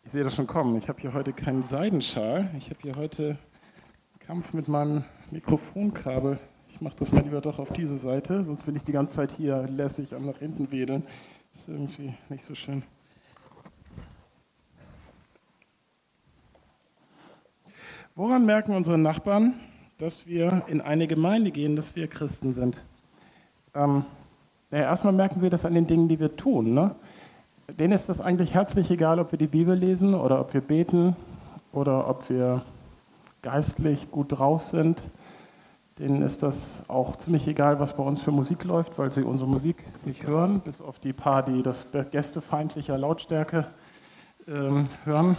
Ich sehe das schon kommen. Ich habe hier heute keinen Seidenschal. Ich habe hier heute Kampf mit meinem Mikrofonkabel. Ich mache das mal lieber doch auf diese Seite, sonst bin ich die ganze Zeit hier lässig am nach hinten wedeln. Das ist irgendwie nicht so schön. Woran merken unsere Nachbarn, dass wir in eine Gemeinde gehen, dass wir Christen sind? Erstmal merken sie das an den Dingen, die wir tun. Ne? Denen ist das eigentlich herzlich egal, ob wir die Bibel lesen oder ob wir beten oder ob wir geistlich gut drauf sind. Denen ist das auch ziemlich egal, was bei uns für Musik läuft, weil sie unsere Musik nicht hören, bis auf die paar, die das gästefeindlicher Lautstärke hören.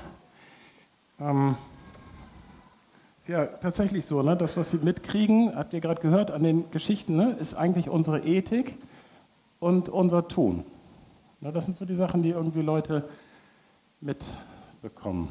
Ist ja tatsächlich so, ne? Das, was sie mitkriegen, habt ihr gerade gehört an den Geschichten, ne? Ist eigentlich unsere Ethik und unser Tun. Ja, das sind so die Sachen, die irgendwie Leute mitbekommen.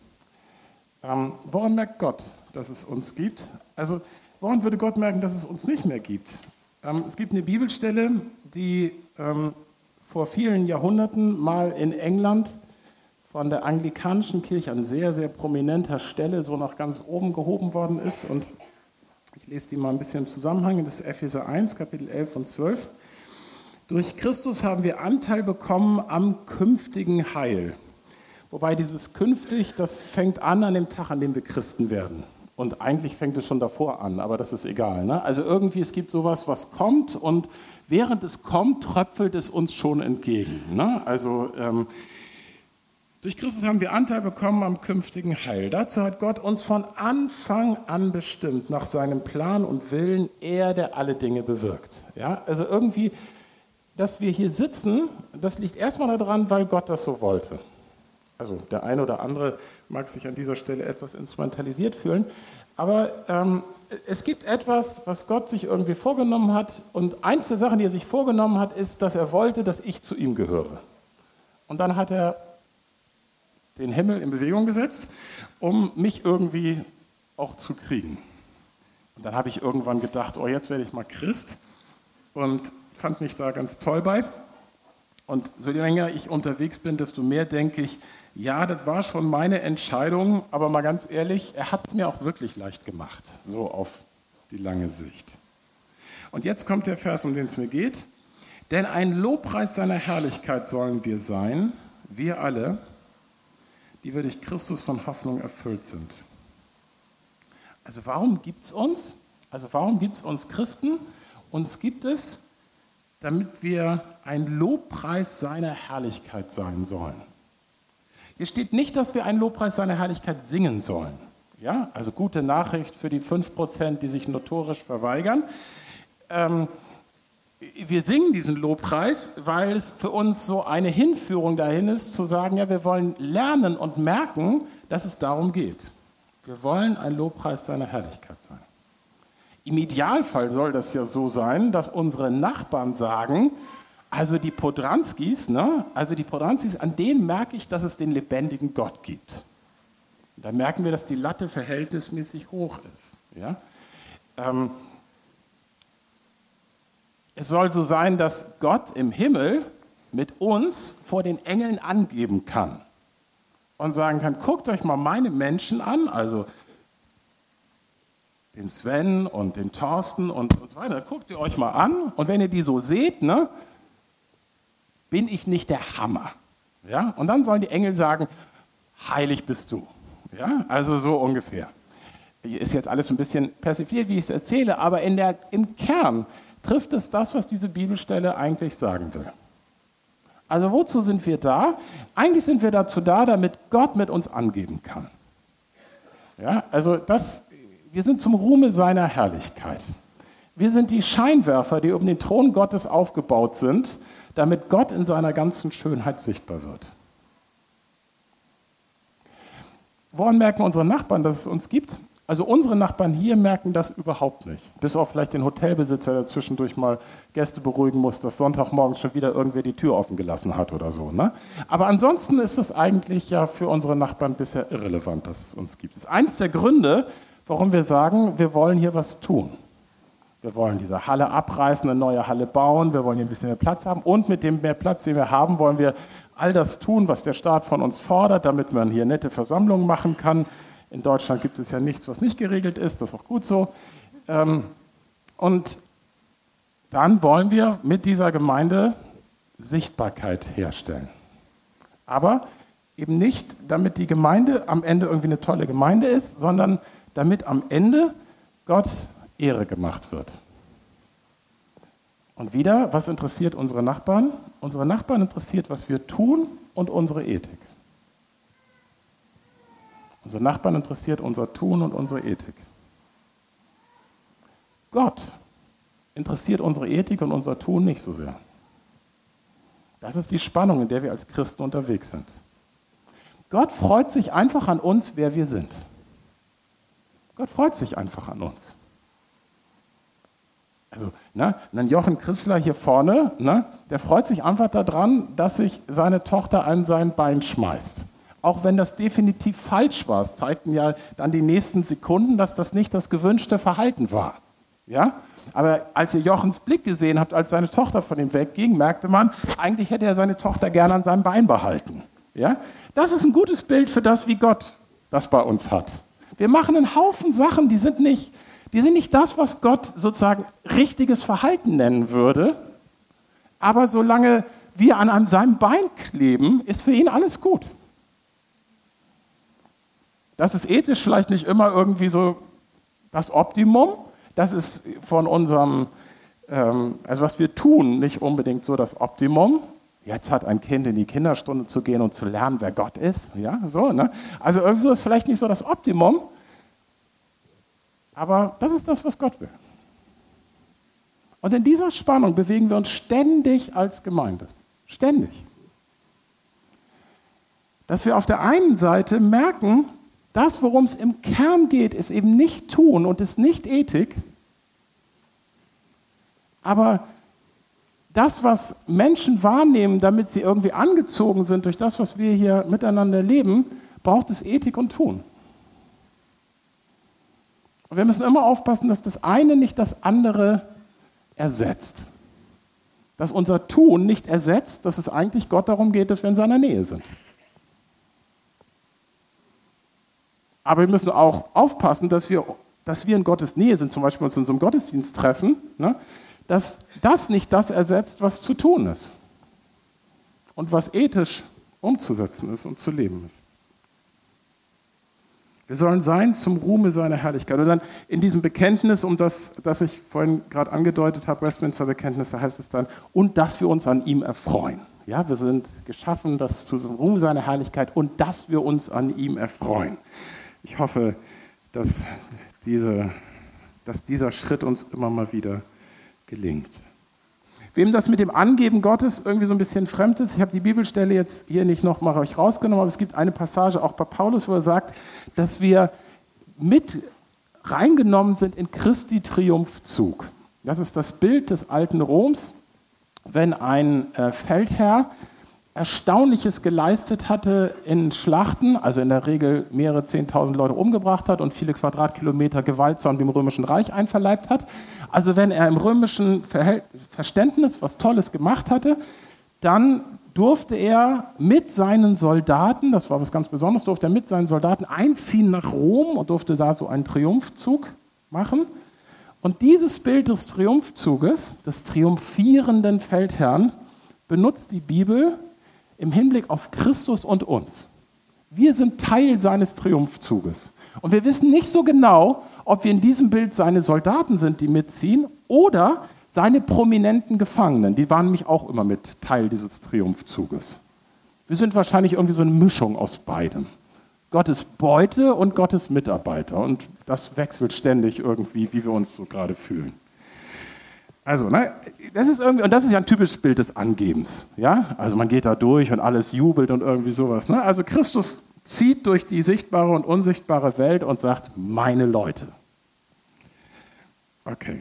Woran merkt Gott, dass es uns gibt? Also, woran würde Gott merken, dass es uns nicht mehr gibt? Es gibt eine Bibelstelle, die vor vielen Jahrhunderten mal in England von der anglikanischen Kirche an sehr, sehr prominenter Stelle so nach ganz oben gehoben worden ist. Und ich lese die mal ein bisschen im Zusammenhang. Das ist Epheser 1, Kapitel 11 und 12. Durch Christus haben wir Anteil bekommen am künftigen Heil. Wobei dieses künftig, das fängt an dem Tag, an dem wir Christen werden. Und eigentlich fängt es schon davor an, aber das ist egal. Ne? Also irgendwie, es gibt sowas, was kommt und während es kommt, tröpfelt es uns schon entgegen. Ne? Also durch Christus haben wir Anteil bekommen am künftigen Heil. Dazu hat Gott uns von Anfang an bestimmt, nach seinem Plan und Willen, er, der alle Dinge bewirkt. Ja? Also irgendwie, dass wir hier sitzen, das liegt erstmal daran, weil Gott das so wollte. Also der eine oder andere mag sich an dieser Stelle etwas instrumentalisiert fühlen, aber es gibt etwas, was Gott sich irgendwie vorgenommen hat, und eins der Sachen, die er sich vorgenommen hat, ist, dass er wollte, dass ich zu ihm gehöre. Und dann hat er den Himmel in Bewegung gesetzt, um mich irgendwie auch zu kriegen. Und dann habe ich irgendwann gedacht, oh, jetzt werde ich mal Christ, und fand mich da ganz toll bei. Und so länger ich unterwegs bin, desto mehr denke ich, ja, das war schon meine Entscheidung, aber mal ganz ehrlich, er hat es mir auch wirklich leicht gemacht, so auf die lange Sicht. Und jetzt kommt der Vers, um den es mir geht. Denn ein Lobpreis seiner Herrlichkeit sollen wir sein, wir alle, die wir durch Christus von Hoffnung erfüllt sind. Also warum gibt es uns? Also warum gibt es uns Christen? Uns gibt es, damit wir ein Lobpreis seiner Herrlichkeit sein sollen. Hier steht nicht, dass wir einen Lobpreis seiner Herrlichkeit singen sollen. Ja? Also gute Nachricht für die 5%, die sich notorisch verweigern. Wir singen diesen Lobpreis, weil es für uns so eine Hinführung dahin ist, zu sagen, ja, wir wollen lernen und merken, dass es darum geht. Wir wollen ein Lobpreis seiner Herrlichkeit sein. Im Idealfall soll das ja so sein, dass unsere Nachbarn sagen, also die Podranskis, an denen merke ich, dass es den lebendigen Gott gibt. Und da merken wir, dass die Latte verhältnismäßig hoch ist. Ja? Es soll so sein, dass Gott im Himmel mit uns vor den Engeln angeben kann und sagen kann, guckt euch mal meine Menschen an, also den Sven und den Thorsten und so weiter, guckt ihr euch mal an, und wenn ihr die so seht, ne, bin ich nicht der Hammer. Ja? Und dann sollen die Engel sagen, heilig bist du. Ja? Also so ungefähr. Hier ist jetzt alles ein bisschen persifliert, wie ich es erzähle, aber im Kern trifft es das, was diese Bibelstelle eigentlich sagen will. Also wozu sind wir da? Eigentlich sind wir dazu da, damit Gott mit uns angeben kann. Ja? Also wir sind zum Ruhme seiner Herrlichkeit. Wir sind die Scheinwerfer, die um den Thron Gottes aufgebaut sind, damit Gott in seiner ganzen Schönheit sichtbar wird. Woran merken unsere Nachbarn, dass es uns gibt? Also unsere Nachbarn hier merken das überhaupt nicht. Bis auf vielleicht den Hotelbesitzer, der zwischendurch mal Gäste beruhigen muss, dass Sonntagmorgens schon wieder irgendwer die Tür offen gelassen hat oder so. Ne? Aber ansonsten ist es eigentlich ja für unsere Nachbarn bisher irrelevant, dass es uns gibt. Das ist eins der Gründe, warum wir sagen, wir wollen hier was tun. Wir wollen diese Halle abreißen, eine neue Halle bauen, wir wollen hier ein bisschen mehr Platz haben und mit dem mehr Platz, den wir haben, wollen wir all das tun, was der Staat von uns fordert, damit man hier nette Versammlungen machen kann. In Deutschland gibt es ja nichts, was nicht geregelt ist, das ist auch gut so. Und dann wollen wir mit dieser Gemeinde Sichtbarkeit herstellen. Aber eben nicht, damit die Gemeinde am Ende irgendwie eine tolle Gemeinde ist, sondern damit am Ende Gott Ehre gemacht wird. Und wieder, was interessiert unsere Nachbarn? Unsere Nachbarn interessiert, was wir tun und unsere Ethik. Unsere Nachbarn interessiert unser Tun und unsere Ethik. Gott interessiert unsere Ethik und unser Tun nicht so sehr. Das ist die Spannung, in der wir als Christen unterwegs sind. Gott freut sich einfach an uns, wer wir sind. Gott freut sich einfach an uns. Also, ein Jochen Christler hier vorne, der freut sich einfach daran, dass sich seine Tochter an sein Bein schmeißt. Auch wenn das definitiv falsch war. Es zeigten ja dann die nächsten Sekunden, dass das nicht das gewünschte Verhalten war. Ja? Aber als ihr Jochens Blick gesehen habt, als seine Tochter von ihm wegging, merkte man, eigentlich hätte er seine Tochter gerne an seinem Bein behalten. Ja? Das ist ein gutes Bild für das, wie Gott das bei uns hat. Wir machen einen Haufen Sachen, die sind nicht das, was Gott sozusagen richtiges Verhalten nennen würde. Aber solange wir an seinem Bein kleben, ist für ihn alles gut. Das ist ethisch vielleicht nicht immer irgendwie so das Optimum. Das ist von unserem, also was wir tun, nicht unbedingt so das Optimum. Jetzt hat ein Kind in die Kinderstunde zu gehen und zu lernen, wer Gott ist. Ja, so, ne? Also irgendwie so ist vielleicht nicht so das Optimum. Aber das ist das, was Gott will. Und in dieser Spannung bewegen wir uns ständig als Gemeinde. Ständig. Dass wir auf der einen Seite merken, das, worum es im Kern geht, ist eben nicht Tun und ist nicht Ethik. Aber das, was Menschen wahrnehmen, damit sie irgendwie angezogen sind durch das, was wir hier miteinander leben, braucht es Ethik und Tun. Und wir müssen immer aufpassen, dass das eine nicht das andere ersetzt. Dass unser Tun nicht ersetzt, dass es eigentlich Gott darum geht, dass wir in seiner Nähe sind. Aber wir müssen auch aufpassen, dass wir in Gottes Nähe sind, zum Beispiel uns in so einem Gottesdienst treffen, dass das nicht das ersetzt, was zu tun ist und was ethisch umzusetzen ist und zu leben ist. Wir sollen sein zum Ruhme seiner Herrlichkeit. Und dann in diesem Bekenntnis, das ich vorhin gerade angedeutet habe, Westminster-Bekenntnis, da heißt es dann, und dass wir uns an ihm erfreuen. Ja, wir sind geschaffen, das zu Ruhme seiner Herrlichkeit und dass wir uns an ihm erfreuen. Ich hoffe, dass dieser Schritt uns immer mal wieder gelingt. Wem das mit dem Angeben Gottes irgendwie so ein bisschen fremd ist, ich habe die Bibelstelle jetzt hier nicht nochmal euch rausgenommen, aber es gibt eine Passage auch bei Paulus, wo er sagt, dass wir mit reingenommen sind in Christi Triumphzug. Das ist das Bild des alten Roms, wenn ein Feldherr Erstaunliches geleistet hatte in Schlachten, also in der Regel mehrere 10.000 Leute umgebracht hat und viele Quadratkilometer gewaltsam dem Römischen Reich einverleibt hat. Also wenn er im römischen Verständnis was Tolles gemacht hatte, dann durfte er mit seinen Soldaten, das war was ganz Besonderes, durfte er mit seinen Soldaten einziehen nach Rom und durfte da so einen Triumphzug machen. Und dieses Bild des Triumphzuges, des triumphierenden Feldherrn, benutzt die Bibel im Hinblick auf Christus und uns. Wir sind Teil seines Triumphzuges. Und wir wissen nicht so genau, ob wir in diesem Bild seine Soldaten sind, die mitziehen, oder seine prominenten Gefangenen. Die waren nämlich auch immer mit Teil dieses Triumphzuges. Wir sind wahrscheinlich irgendwie so eine Mischung aus beidem. Gottes Beute und Gottes Mitarbeiter. Und das wechselt ständig irgendwie, wie wir uns so gerade fühlen. Also, das ist irgendwie, und das ist ja ein typisches Bild des Angebens. Ja? Also man geht da durch und alles jubelt und irgendwie sowas. Ne? Also Christus zieht durch die sichtbare und unsichtbare Welt und sagt, meine Leute. Okay.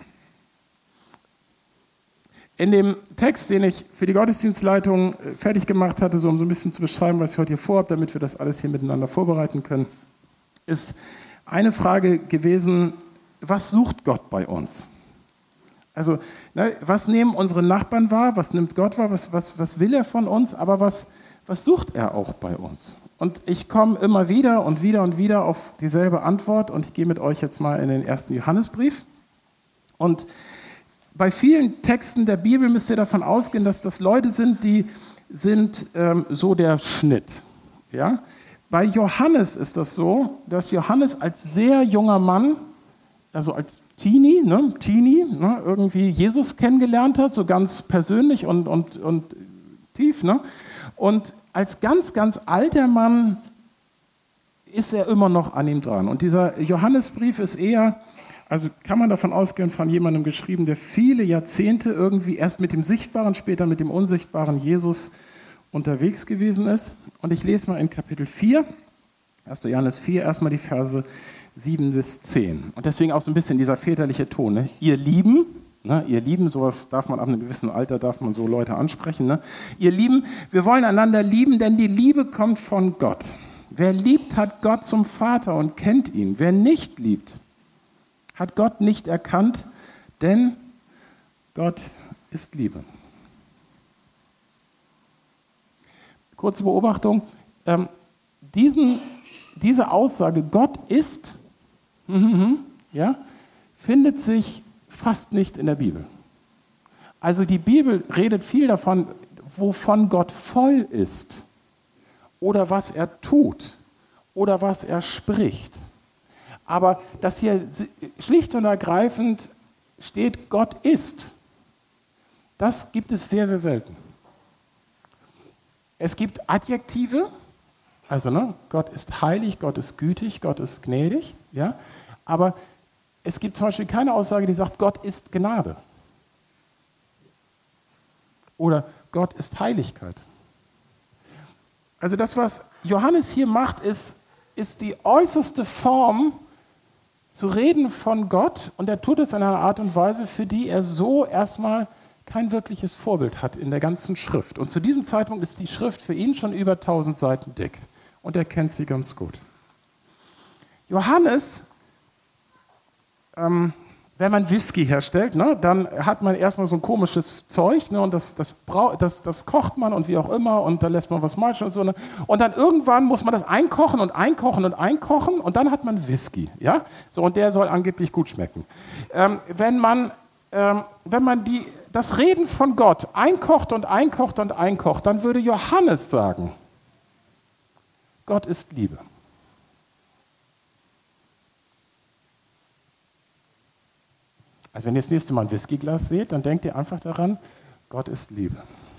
In dem Text, den ich für die Gottesdienstleitung fertig gemacht hatte, so um so ein bisschen zu beschreiben, was ich heute hier vorhabe, damit wir das alles hier miteinander vorbereiten können, ist eine Frage gewesen, was sucht Gott bei uns? Also, ne, was nehmen unsere Nachbarn wahr, was nimmt Gott wahr, was will er von uns, aber was sucht er auch bei uns? Und ich komme immer wieder und wieder und wieder auf dieselbe Antwort und ich gehe mit euch jetzt mal in den 1. Johannesbrief. Und bei vielen Texten der Bibel müsst ihr davon ausgehen, dass das Leute sind, die sind so der Schnitt. Ja? Bei Johannes ist das so, dass Johannes als sehr junger Mann, also als Teenie, irgendwie Jesus kennengelernt hat, so ganz persönlich und tief. Ne? Und als ganz, ganz alter Mann ist er immer noch an ihm dran. Und dieser Johannesbrief ist eher, also kann man davon ausgehen, von jemandem geschrieben, der viele Jahrzehnte irgendwie erst mit dem sichtbaren, später mit dem unsichtbaren Jesus unterwegs gewesen ist. Und ich lese mal in Kapitel 4, 1. Johannes 4, erstmal die Verse 7 bis 10. Und deswegen auch so ein bisschen dieser väterliche Ton. Ne? Ihr Lieben, sowas darf man ab einem gewissen Alter, darf man so Leute ansprechen. Ne? Ihr Lieben, wir wollen einander lieben, denn die Liebe kommt von Gott. Wer liebt, hat Gott zum Vater und kennt ihn. Wer nicht liebt, hat Gott nicht erkannt, denn Gott ist Liebe. Kurze Beobachtung. Diese Aussage, Gott ist, ja, findet sich fast nicht in der Bibel. Also die Bibel redet viel davon, wovon Gott voll ist oder was er tut oder was er spricht. Aber dass hier schlicht und ergreifend steht, Gott ist, das gibt es sehr, sehr selten. Es gibt Adjektive, also Gott ist heilig, Gott ist gütig, Gott ist gnädig, ja, aber es gibt zum Beispiel keine Aussage, die sagt, Gott ist Gnade. Oder Gott ist Heiligkeit. Also das, was Johannes hier macht, ist die äußerste Form zu reden von Gott und er tut es in einer Art und Weise, für die er so erstmal kein wirkliches Vorbild hat in der ganzen Schrift. Und zu diesem Zeitpunkt ist die Schrift für ihn schon über 1000 Seiten dick und er kennt sie ganz gut. Johannes, wenn man Whisky herstellt, dann hat man erstmal so ein komisches Zeug und das kocht man und wie auch immer und da lässt man was malschen und so. Und dann irgendwann muss man das einkochen und einkochen und einkochen und dann hat man Whisky. Ja? So, und der soll angeblich gut schmecken. Wenn man das Reden von Gott einkocht und einkocht und einkocht, dann würde Johannes sagen, Gott ist Liebe. Also wenn ihr das nächste Mal ein Whiskyglas seht, dann denkt ihr einfach daran, Gott ist Liebe.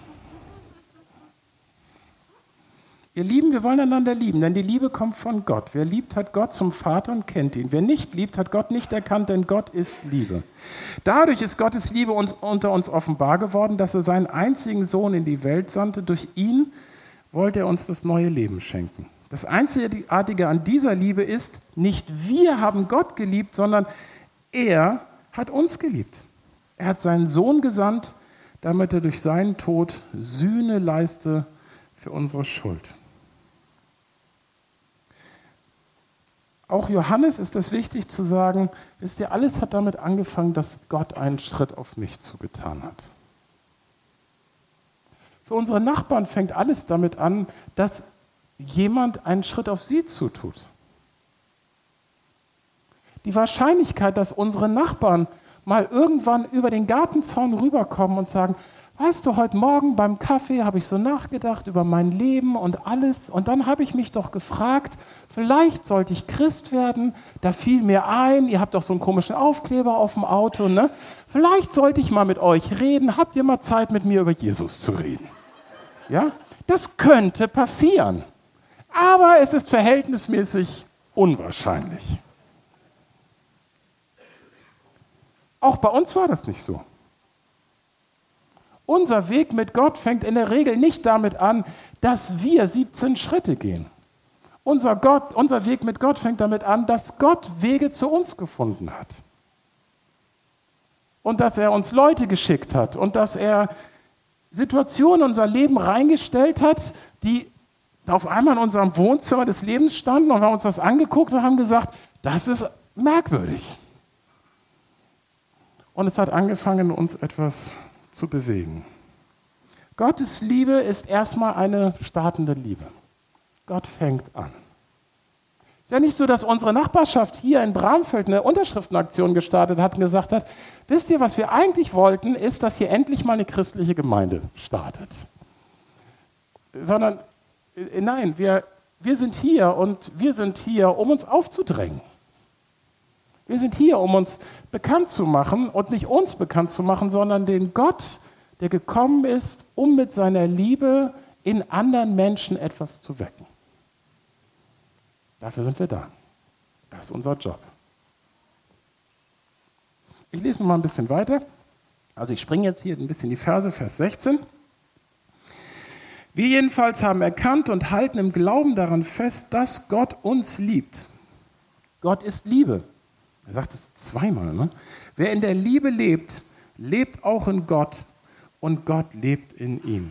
Ihr Lieben, wir wollen einander lieben, denn die Liebe kommt von Gott. Wer liebt, hat Gott zum Vater und kennt ihn. Wer nicht liebt, hat Gott nicht erkannt, denn Gott ist Liebe. Dadurch ist Gottes Liebe unter uns offenbar geworden, dass er seinen einzigen Sohn in die Welt sandte. Durch ihn wollte er uns das neue Leben schenken. Das Einzigartige an dieser Liebe ist, nicht wir haben Gott geliebt, sondern er hat uns geliebt. Er hat seinen Sohn gesandt, damit er durch seinen Tod Sühne leiste für unsere Schuld. Auch Johannes ist es wichtig zu sagen, wisst ihr, alles hat damit angefangen, dass Gott einen Schritt auf mich zugetan hat. Für unsere Nachbarn fängt alles damit an, dass jemand einen Schritt auf sie zutut. Die Wahrscheinlichkeit, dass unsere Nachbarn mal irgendwann über den Gartenzaun rüberkommen und sagen, weißt du, heute Morgen beim Kaffee habe ich so nachgedacht über mein Leben und alles und dann habe ich mich doch gefragt, vielleicht sollte ich Christ werden, da fiel mir ein, ihr habt doch so einen komischen Aufkleber auf dem Auto, ne? Vielleicht sollte ich mal mit euch reden, habt ihr mal Zeit mit mir über Jesus zu reden? Ja? Das könnte passieren, aber es ist verhältnismäßig unwahrscheinlich. Auch bei uns war das nicht so. Unser Weg mit Gott fängt in der Regel nicht damit an, dass wir 17 Schritte gehen. Unser Weg mit Gott fängt damit an, dass Gott Wege zu uns gefunden hat. Und dass er uns Leute geschickt hat und dass er Situationen in unser Leben reingestellt hat, die auf einmal in unserem Wohnzimmer des Lebens standen und wir haben uns das angeguckt und haben gesagt, das ist merkwürdig. und es hat angefangen, uns etwas zu bewegen. Gottes Liebe ist erstmal eine startende Liebe. Gott fängt an. Es ist ja nicht so, dass unsere Nachbarschaft hier in Bramfeld eine Unterschriftenaktion gestartet hat und gesagt hat, wisst ihr, was wir eigentlich wollten, ist, dass hier endlich mal eine christliche Gemeinde startet. Sondern, nein, wir sind hier und wir sind hier, um uns aufzudrängen. Wir sind hier, um uns bekannt zu machen und nicht uns bekannt zu machen, sondern den Gott, der gekommen ist, um mit seiner Liebe in anderen Menschen etwas zu wecken. Dafür sind wir da. Das ist unser Job. Ich lese noch mal ein bisschen weiter. Also ich springe jetzt hier ein bisschen die Verse, Vers 16. Wir jedenfalls haben erkannt und halten im Glauben daran fest, dass Gott uns liebt. Gott ist Liebe. Er sagt es zweimal. Ne? Wer in der Liebe lebt, lebt auch in Gott und Gott lebt in ihm.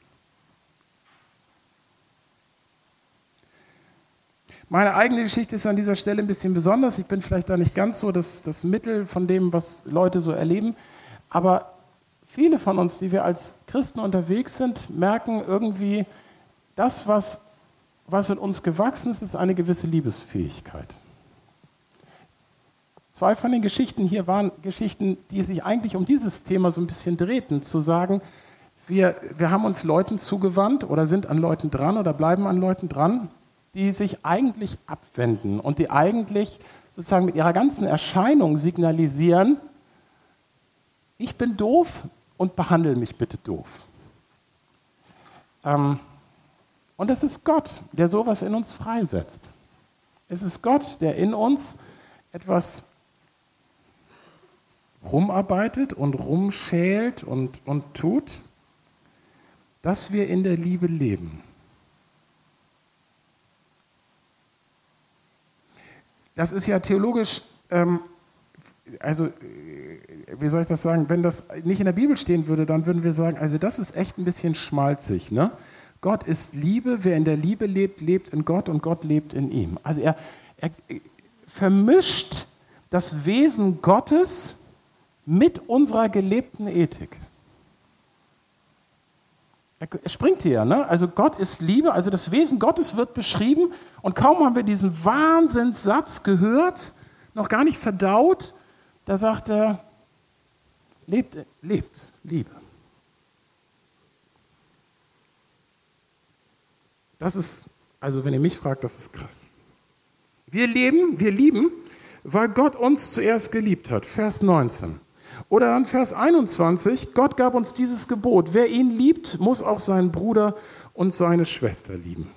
Meine eigene Geschichte ist an dieser Stelle ein bisschen besonders. Ich bin vielleicht da nicht ganz so das Mittel von dem, was Leute so erleben. Aber viele von uns, die wir als Christen unterwegs sind, merken irgendwie, das, was in uns gewachsen ist, ist eine gewisse Liebesfähigkeit. Zwei von den Geschichten hier waren Geschichten, die sich eigentlich um dieses Thema so ein bisschen drehten, zu sagen, wir haben uns Leuten zugewandt oder sind an Leuten dran oder bleiben an Leuten dran, die sich eigentlich abwenden und die eigentlich sozusagen mit ihrer ganzen Erscheinung signalisieren, ich bin doof und behandle mich bitte doof. Und es ist Gott, der sowas in uns freisetzt. Es ist Gott, der in uns etwas rumarbeitet und rumschält und tut, dass wir in der Liebe leben. Das ist ja theologisch, wie soll ich das sagen, wenn das nicht in der Bibel stehen würde, dann würden wir sagen, also das ist echt ein bisschen schmalzig. Ne? Gott ist Liebe, wer in der Liebe lebt, lebt in Gott und Gott lebt in ihm. Also er vermischt das Wesen Gottes mit unserer gelebten Ethik. Er springt hier, ne? Also Gott ist Liebe, also das Wesen Gottes wird beschrieben und kaum haben wir diesen Wahnsinnssatz gehört, noch gar nicht verdaut, da sagt er, lebt Liebe. Das ist, also wenn ihr mich fragt, das ist krass. Wir lieben, weil Gott uns zuerst geliebt hat. Vers 19. Oder dann Vers 21, Gott gab uns dieses Gebot. Wer ihn liebt, muss auch seinen Bruder und seine Schwester lieben.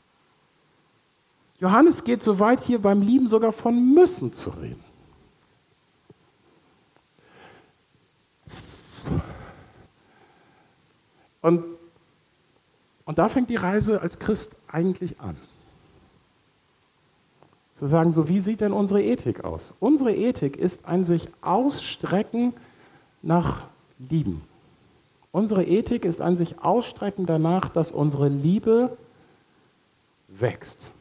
Johannes geht so weit, hier beim Lieben sogar von müssen zu reden. Und da fängt die Reise als Christ eigentlich an. Zu sagen, so wie sieht denn unsere Ethik aus? Unsere Ethik ist ein sich ausstrecken nach Lieben. Unsere Ethik ist ein sich ausstrecken danach, dass unsere Liebe wächst.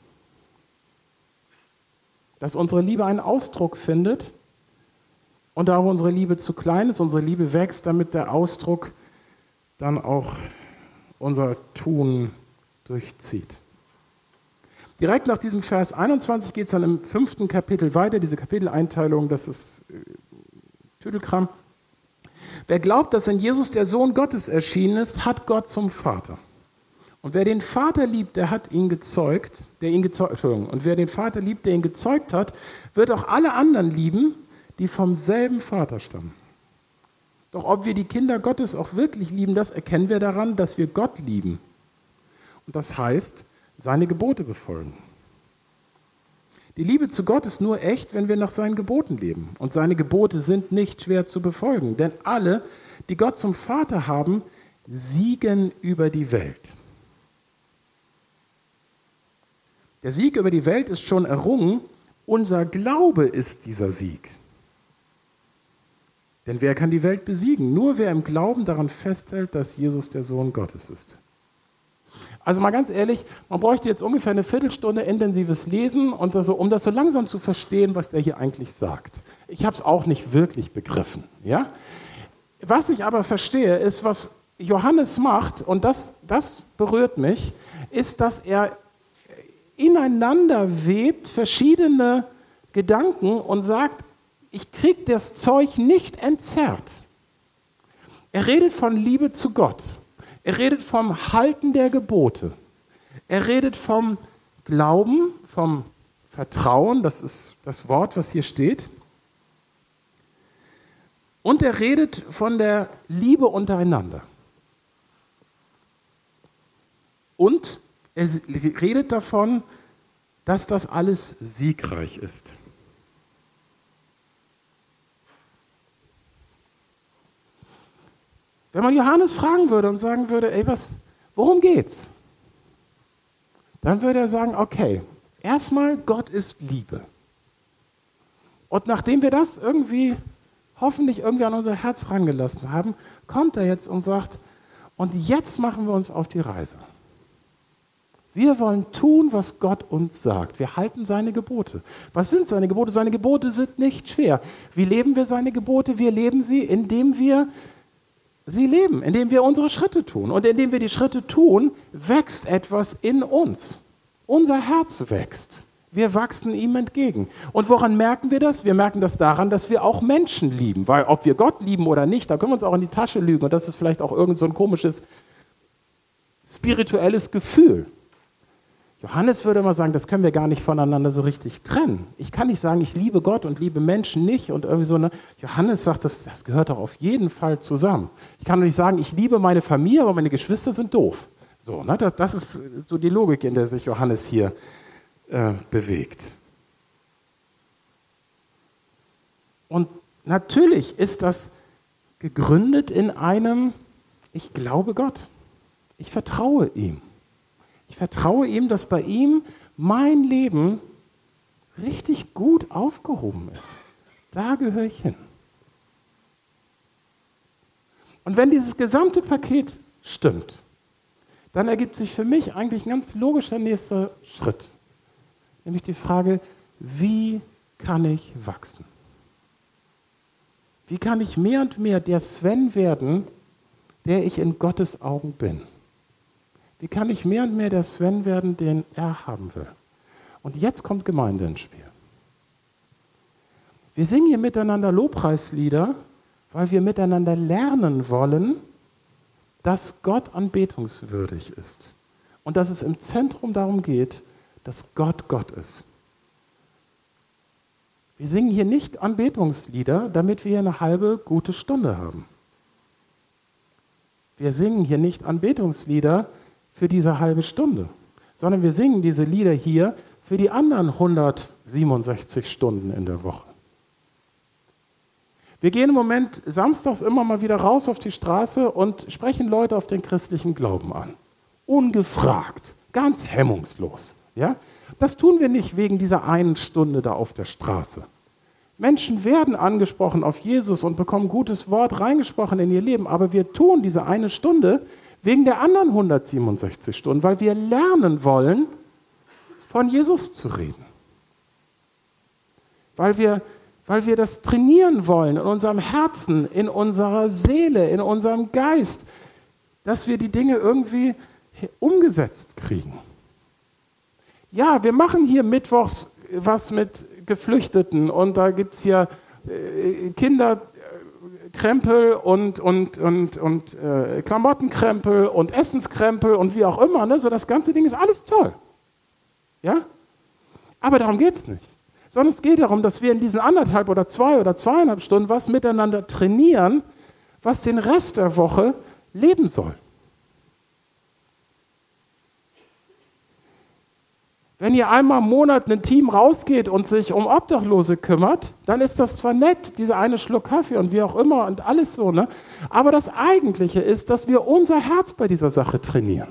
Dass unsere Liebe einen Ausdruck findet und da auch unsere Liebe zu klein ist, unsere Liebe wächst, damit der Ausdruck dann auch unser Tun durchzieht. Direkt nach diesem Vers 21 geht es dann im 5. Kapitel weiter, diese Kapiteleinteilung, das ist Tüdelkram. Wer glaubt, dass in Jesus der Sohn Gottes erschienen ist, hat Gott zum Vater. Und wer den Vater liebt, der hat ihn gezeugt, und wer den Vater liebt, der ihn gezeugt hat, wird auch alle anderen lieben, die vom selben Vater stammen. Doch ob wir die Kinder Gottes auch wirklich lieben, das erkennen wir daran, dass wir Gott lieben. Und das heißt, seine Gebote befolgen. Die Liebe zu Gott ist nur echt, wenn wir nach seinen Geboten leben. Und seine Gebote sind nicht schwer zu befolgen. Denn alle, die Gott zum Vater haben, siegen über die Welt. Der Sieg über die Welt ist schon errungen. Unser Glaube ist dieser Sieg. Denn wer kann die Welt besiegen? Nur wer im Glauben daran festhält, dass Jesus der Sohn Gottes ist. Also mal ganz ehrlich, man bräuchte jetzt ungefähr eine Viertelstunde intensives Lesen, und um das so langsam zu verstehen, was der hier eigentlich sagt. Ich habe es auch nicht wirklich begriffen. Ja? Was ich aber verstehe, ist, was Johannes macht, und das berührt mich, ist, dass er ineinander webt verschiedene Gedanken und sagt, ich kriege das Zeug nicht entzerrt. Er redet von Liebe zu Gott. Er redet vom Halten der Gebote. Er redet vom Glauben, vom Vertrauen, das ist das Wort, was hier steht. Und er redet von der Liebe untereinander. Und er redet davon, dass das alles siegreich ist. Wenn man Johannes fragen würde und sagen würde, worum geht's? Dann würde er sagen, okay, erstmal, Gott ist Liebe. Und nachdem wir das hoffentlich irgendwie an unser Herz rangelassen haben, kommt er jetzt und sagt, und jetzt machen wir uns auf die Reise. Wir wollen tun, was Gott uns sagt. Wir halten seine Gebote. Was sind seine Gebote? Seine Gebote sind nicht schwer. Wie leben wir seine Gebote? Wir leben sie, indem wir sie leben, indem wir unsere Schritte tun. Und indem wir die Schritte tun, wächst etwas in uns. Unser Herz wächst. Wir wachsen ihm entgegen. Und woran merken wir das? Wir merken das daran, dass wir auch Menschen lieben. Weil ob wir Gott lieben oder nicht, da können wir uns auch in die Tasche lügen. Und das ist vielleicht auch irgend so ein komisches spirituelles Gefühl. Johannes würde mal sagen, das können wir gar nicht voneinander so richtig trennen. Ich kann nicht sagen, ich liebe Gott und liebe Menschen nicht und irgendwie so. Ne? Johannes sagt, das gehört doch auf jeden Fall zusammen. Ich kann doch nicht sagen, ich liebe meine Familie, aber meine Geschwister sind doof. So, ne? Das ist so die Logik, in der sich Johannes hier bewegt. Und natürlich ist das gegründet in einem, ich glaube Gott. Ich vertraue ihm. Ich vertraue ihm, dass bei ihm mein Leben richtig gut aufgehoben ist. Da gehöre ich hin. Und wenn dieses gesamte Paket stimmt, dann ergibt sich für mich eigentlich ein ganz logischer nächster Schritt. Nämlich die Frage, wie kann ich wachsen? Wie kann ich mehr und mehr der Sven werden, der ich in Gottes Augen bin? Wie kann ich mehr und mehr der Sven werden, den er haben will? Und jetzt kommt Gemeinde ins Spiel. Wir singen hier miteinander Lobpreislieder, weil wir miteinander lernen wollen, dass Gott anbetungswürdig ist. Und dass es im Zentrum darum geht, dass Gott Gott ist. Wir singen hier nicht Anbetungslieder, damit wir eine halbe gute Stunde haben. Wir singen hier nicht Anbetungslieder für diese halbe Stunde, sondern wir singen diese Lieder hier für die anderen 167 Stunden in der Woche. Wir gehen im Moment samstags immer mal wieder raus auf die Straße und sprechen Leute auf den christlichen Glauben an. Ungefragt, ganz hemmungslos. Ja? Das tun wir nicht wegen dieser einen Stunde da auf der Straße. Menschen werden angesprochen auf Jesus und bekommen gutes Wort reingesprochen in ihr Leben, aber wir tun diese eine Stunde wegen der anderen 167 Stunden, weil wir lernen wollen, von Jesus zu reden. Weil wir das trainieren wollen in unserem Herzen, in unserer Seele, in unserem Geist, dass wir die Dinge irgendwie umgesetzt kriegen. Ja, wir machen hier mittwochs was mit Geflüchteten und da gibt es hier Kinderkrempel und Klamottenkrempel und Essenskrempel und wie auch immer. Ne? So das ganze Ding ist alles toll. Ja? Aber darum geht es nicht. Sondern es geht darum, dass wir in diesen 1,5 oder 2 oder 2,5 Stunden was miteinander trainieren, was den Rest der Woche leben soll. Wenn ihr einmal im Monat ein Team rausgeht und sich um Obdachlose kümmert, dann ist das zwar nett, dieser eine Schluck Kaffee und wie auch immer und alles so, ne? Aber das Eigentliche ist, dass wir unser Herz bei dieser Sache trainieren.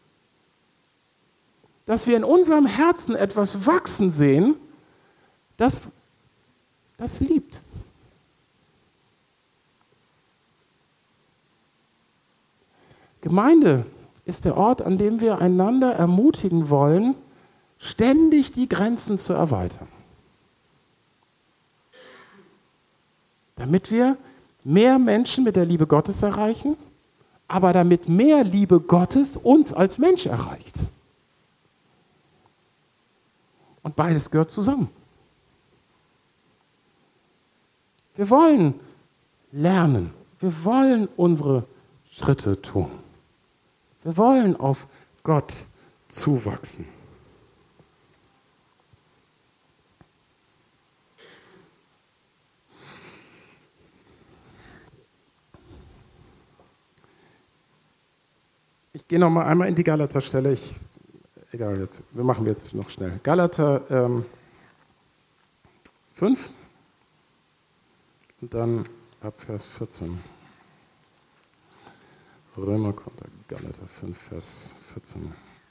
Dass wir in unserem Herzen etwas wachsen sehen, das liebt. Gemeinde ist der Ort, an dem wir einander ermutigen wollen, ständig die Grenzen zu erweitern. Damit wir mehr Menschen mit der Liebe Gottes erreichen, aber damit mehr Liebe Gottes uns als Mensch erreicht. Und beides gehört zusammen. Wir wollen lernen, wir wollen unsere Schritte tun. Wir wollen auf Gott zuwachsen. Ich gehe noch mal einmal in die Galater-Stelle. Wir machen jetzt noch schnell. Galater 5 und dann ab Vers 14. Römer kommt da, Galater 5, Vers 14.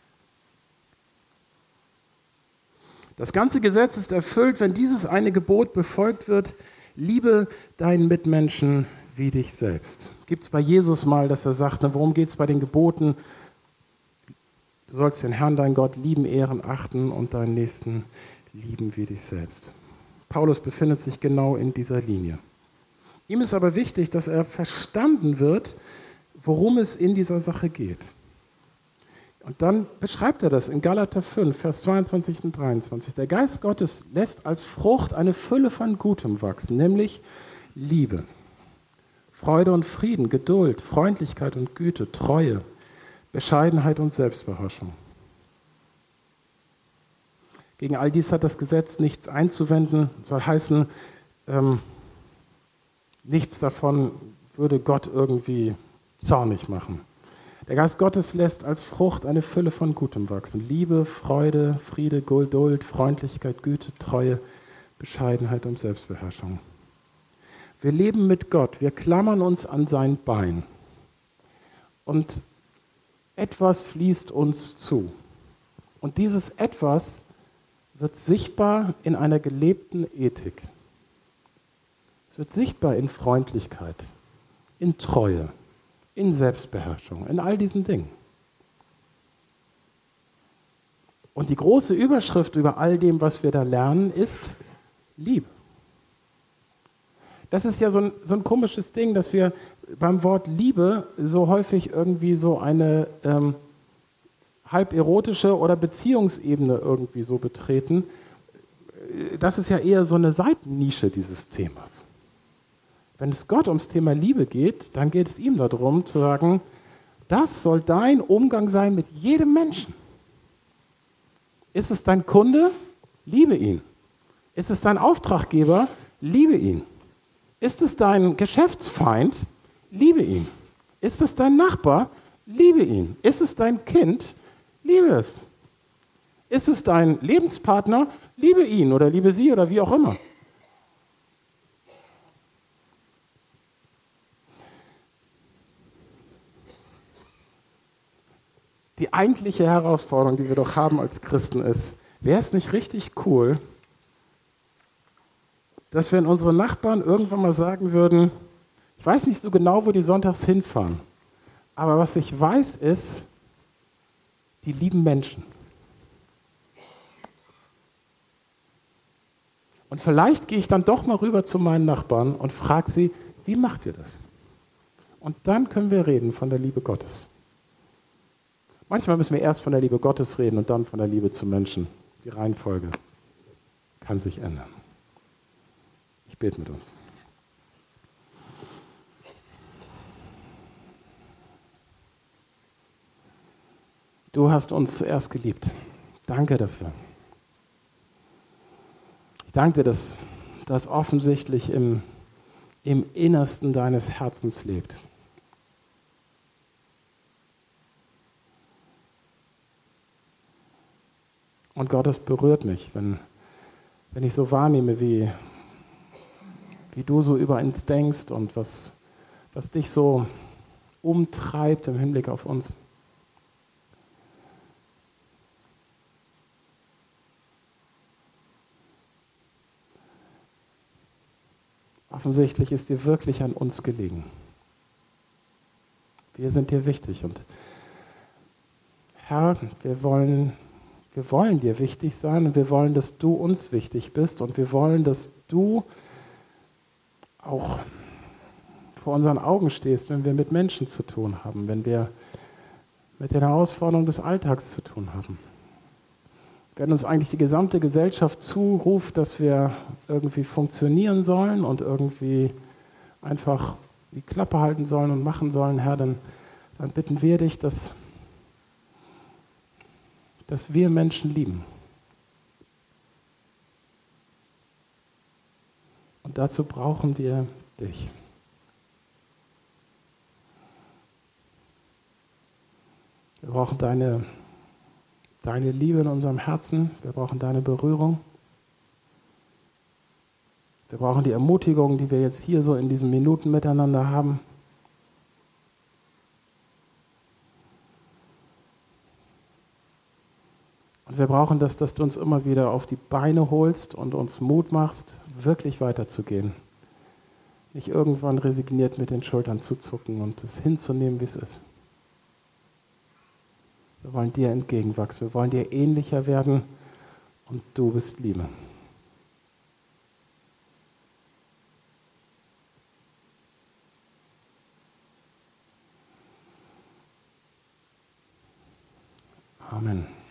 Das ganze Gesetz ist erfüllt, wenn dieses eine Gebot befolgt wird: Liebe deinen Mitmenschen wie dich selbst. Gibt es bei Jesus mal, dass er sagt, worum geht es bei den Geboten? Du sollst den Herrn, deinen Gott, lieben, ehren, achten und deinen Nächsten lieben wie dich selbst. Paulus befindet sich genau in dieser Linie. Ihm ist aber wichtig, dass er verstanden wird, worum es in dieser Sache geht. Und dann beschreibt er das in Galater 5, Vers 22 und 23. Der Geist Gottes lässt als Frucht eine Fülle von Gutem wachsen, nämlich Liebe, Freude und Frieden, Geduld, Freundlichkeit und Güte, Treue, Bescheidenheit und Selbstbeherrschung. Gegen all dies hat das Gesetz nichts einzuwenden, soll heißen, nichts davon würde Gott irgendwie zornig machen. Der Geist Gottes lässt als Frucht eine Fülle von Gutem wachsen. Liebe, Freude, Friede, Geduld, Freundlichkeit, Güte, Treue, Bescheidenheit und Selbstbeherrschung. Wir leben mit Gott, wir klammern uns an sein Bein. Und etwas fließt uns zu. Und dieses Etwas wird sichtbar in einer gelebten Ethik. Es wird sichtbar in Freundlichkeit, in Treue, in Selbstbeherrschung, in all diesen Dingen. Und die große Überschrift über all dem, was wir da lernen, ist Liebe. Das ist ja so ein komisches Ding, dass wir beim Wort Liebe so häufig irgendwie so eine halb erotische oder Beziehungsebene irgendwie so betreten. Das ist ja eher so eine Seitennische dieses Themas. Wenn es Gott ums Thema Liebe geht, dann geht es ihm darum zu sagen, das soll dein Umgang sein mit jedem Menschen. Ist es dein Kunde? Liebe ihn. Ist es dein Auftraggeber? Liebe ihn. Ist es dein Geschäftsfeind? Liebe ihn. Ist es dein Nachbar? Liebe ihn. Ist es dein Kind? Liebe es. Ist es dein Lebenspartner? Liebe ihn oder liebe sie oder wie auch immer. Die eigentliche Herausforderung, die wir doch haben als Christen ist, wäre es nicht richtig cool, dass wenn unsere Nachbarn irgendwann mal sagen würden, ich weiß nicht so genau, wo die sonntags hinfahren, aber was ich weiß ist, die lieben Menschen. Und vielleicht gehe ich dann doch mal rüber zu meinen Nachbarn und frage sie, wie macht ihr das? Und dann können wir reden von der Liebe Gottes. Manchmal müssen wir erst von der Liebe Gottes reden und dann von der Liebe zu Menschen. Die Reihenfolge kann sich ändern. Ich bete mit uns. Du hast uns zuerst geliebt. Danke dafür. Ich danke dir, dass das offensichtlich im Innersten deines Herzens lebt. Und Gott, es berührt mich, wenn ich so wahrnehme, wie du so über uns denkst und was dich so umtreibt im Hinblick auf uns. Offensichtlich ist dir wirklich an uns gelegen. Wir sind dir wichtig und Herr, wir wollen dir wichtig sein und wir wollen, dass du uns wichtig bist und wir wollen, dass du auch vor unseren Augen stehst, wenn wir mit Menschen zu tun haben, wenn wir mit den Herausforderungen des Alltags zu tun haben. Wenn uns eigentlich die gesamte Gesellschaft zuruft, dass wir irgendwie funktionieren sollen und irgendwie einfach die Klappe halten sollen und machen sollen, Herr, dann bitten wir dich, dass wir Menschen lieben. Und dazu brauchen wir dich. Wir brauchen deine Liebe in unserem Herzen. Wir brauchen deine Berührung. Wir brauchen die Ermutigung, die wir jetzt hier so in diesen Minuten miteinander haben. Und wir brauchen das, dass du uns immer wieder auf die Beine holst und uns Mut machst, wirklich weiterzugehen. Nicht irgendwann resigniert mit den Schultern zu zucken und es hinzunehmen, wie es ist. Wir wollen dir entgegenwachsen, wir wollen dir ähnlicher werden und du bist Liebe. Amen.